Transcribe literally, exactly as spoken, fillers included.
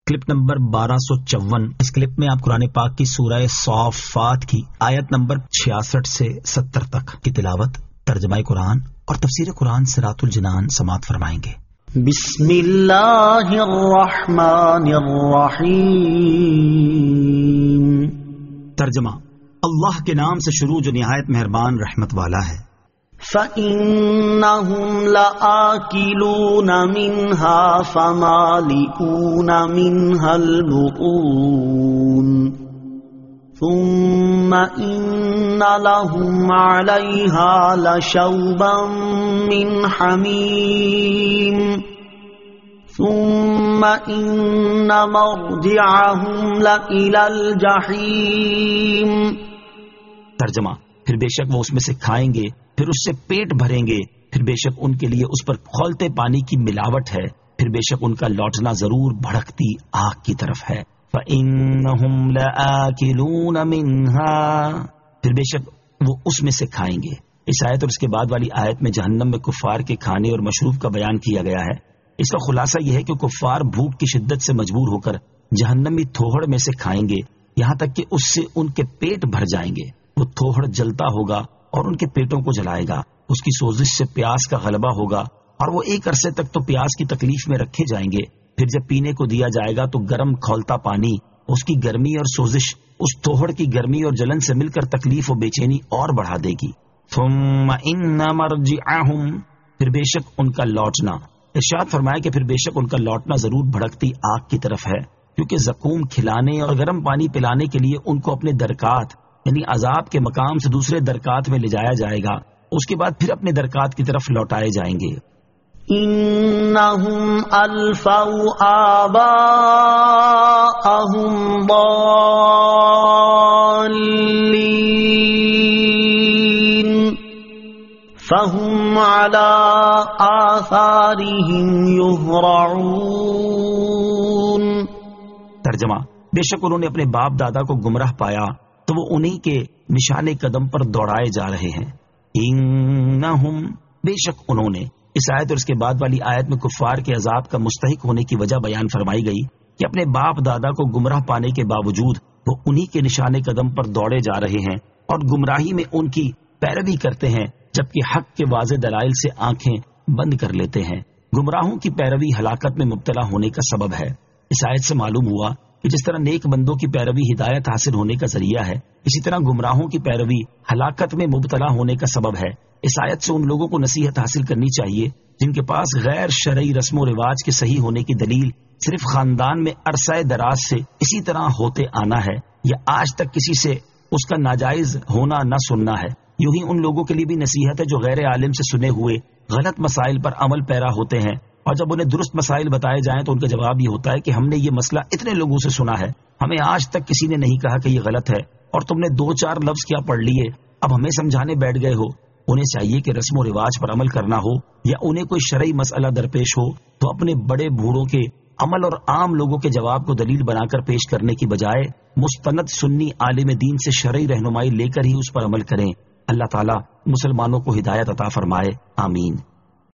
Clip number بارہ سو چون. اس clip میں آپ قرآن پاک کی سورہ صافات کی آیت نمبر چھیاسٹھ سے ستر تک کی تلاوت، ترجمہ قرآن اور تفسیر قرآن صراط الجنان سماعت فرمائیں گے. بسم اللہ الرحمن الرحیم. ترجمہ: اللہ کے نام سے شروع جو نہایت مہربان رحمت والا ہے. فَإِنَّهُمْ لَآكِلُونَ مِنْهَا فَمَالِئُونَ مِنْهَا الْبُطُونَ ثُمَّ إِنَّ لَهُمْ عَلَيْهَا لَشَوْبًا مِّنْ حَمِيمٍ ثُمَّ إِنَّ مَرْجِعَهُمْ لَإِلَى الْجَحِيمِ. ترجمہ: پھر بے شک وہ اس میں سے کھائیں گے، پھر اس سے پیٹ بھریں گے، پھر بے شک ان کے لیے اس پر کھولتے پانی کی ملاوٹ ہے، پھر بے شک ان کا لوٹنا ضرور بھڑکتی آگ کی طرف ہے. فَإِنَّهُمْ لَآكِلُونَ مِنْهَا، پھر بے شک وہ اس میں سے کھائیں گے. اس آیت اور اس کے بعد والی آیت میں جہنم میں کفار کے کھانے اور مشروب کا بیان کیا گیا ہے. اس کا خلاصہ یہ ہے کہ کفار بھوک کی شدت سے مجبور ہو کر جہنمی تھوہڑ میں سے کھائیں گے، یہاں تک کہ اس سے ان کے پیٹ بھر جائیں گے. وہ تھوہڑ جلتا ہوگا اور ان کے پیٹوں کو جلائے گا، اس کی سوزش سے پیاس کا غلبہ ہوگا اور وہ ایک عرصے تک تو پیاس کی تکلیف میں رکھے جائیں گے. پھر جب پینے کو دیا جائے گا تو گرم کھولتا پانی اس کی گرمی اور سوزش اس تھوہڑ کی گرمی اور جلن سے مل کر تکلیف و بے چینی اور بڑھا دے گی. ثم ان مرجعہم، پھر بے شک ان کا لوٹنا. ارشاد فرمایا کہ پھر بے شک ان کا لوٹنا ضرور بھڑکتی آگ کی طرف ہے، کیونکہ زقوم کھلانے اور گرم پانی پلانے کے لیے ان کو اپنے درکات یعنی عذاب کے مقام سے دوسرے درکات میں لے جایا جائے گا، اس کے بعد پھر اپنے درکات کی طرف لوٹائے جائیں گے. انہم الفوا آباءہم ضالین فہم علی آثارہم یہرعون. ترجمہ: بے شک انہوں نے اپنے باپ دادا کو گمراہ پایا تو وہ انہی کے نشان قدم پر دوڑائے جا رہے ہیں. انہم، بے شک انہوں نے. اس آیت اور اس کے بعد والی آیت میں کفار کے عذاب کا مستحق ہونے کی وجہ بیان فرمائی گئی کہ اپنے باپ دادا کو گمراہ پانے کے باوجود وہ انہی کے نشان قدم پر دوڑے جا رہے ہیں اور گمراہی میں ان کی پیروی کرتے ہیں، جبکہ حق کے واضح دلائل سے آنکھیں بند کر لیتے ہیں. گمراہوں کی پیروی ہلاکت میں مبتلا ہونے کا سبب ہے. اس آیت سے معلوم ہوا کہ جس طرح نیک بندوں کی پیروی ہدایت حاصل ہونے کا ذریعہ ہے، اسی طرح گمراہوں کی پیروی ہلاکت میں مبتلا ہونے کا سبب ہے. اس آیت سے ان لوگوں کو نصیحت حاصل کرنی چاہیے جن کے پاس غیر شرعی رسم و رواج کے صحیح ہونے کی دلیل صرف خاندان میں عرصہ دراز سے اسی طرح ہوتے آنا ہے یا آج تک کسی سے اس کا ناجائز ہونا نہ سننا ہے. یوں ہی ان لوگوں کے لیے بھی نصیحت ہے جو غیر عالم سے سنے ہوئے غلط مسائل پر عمل پیرا ہوتے ہیں، اور جب انہیں درست مسائل بتائے جائیں تو ان کا جواب یہ ہوتا ہے کہ ہم نے یہ مسئلہ اتنے لوگوں سے سنا ہے، ہمیں آج تک کسی نے نہیں کہا کہ یہ غلط ہے، اور تم نے دو چار لفظ کیا پڑھ لیے، اب ہمیں سمجھانے بیٹھ گئے ہو. انہیں چاہیے کہ رسم و رواج پر عمل کرنا ہو یا انہیں کوئی شرعی مسئلہ درپیش ہو تو اپنے بڑے بوڑھوں کے عمل اور عام لوگوں کے جواب کو دلیل بنا کر پیش کرنے کی بجائے مستند سنی عالم دین سے شرعی رہنمائی لے کر ہی اس پر عمل کریں. اللہ تعالیٰ مسلمانوں کو ہدایت عطا فرمائے. آمین.